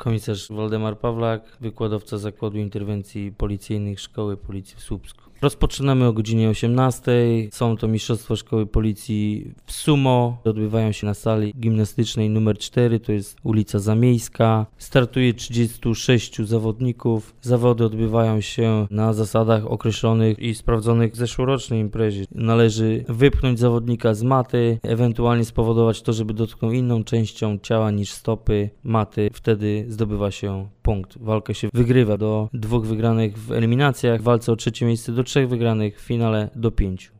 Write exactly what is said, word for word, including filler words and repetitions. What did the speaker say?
Komisarz Waldemar Pawlak, wykładowca Zakładu Interwencji Policyjnych Szkoły Policji w Słupsku. Rozpoczynamy o godzinie osiemnastej. Są to Mistrzostwa Szkoły Policji w Sumo. Odbywają się na sali gimnastycznej numer cztery, to jest ulica Zamiejska. Startuje trzydziestu sześciu zawodników. Zawody odbywają się na zasadach określonych i sprawdzonych w zeszłorocznej imprezie. Należy wypchnąć zawodnika z maty, ewentualnie spowodować to, żeby dotknął inną częścią ciała niż stopy maty. Wtedy zdobywa się punkt. Walkę się wygrywa do dwóch wygranych w eliminacjach, w walce o trzecie miejsce do trzech wygranych, w finale do pięciu.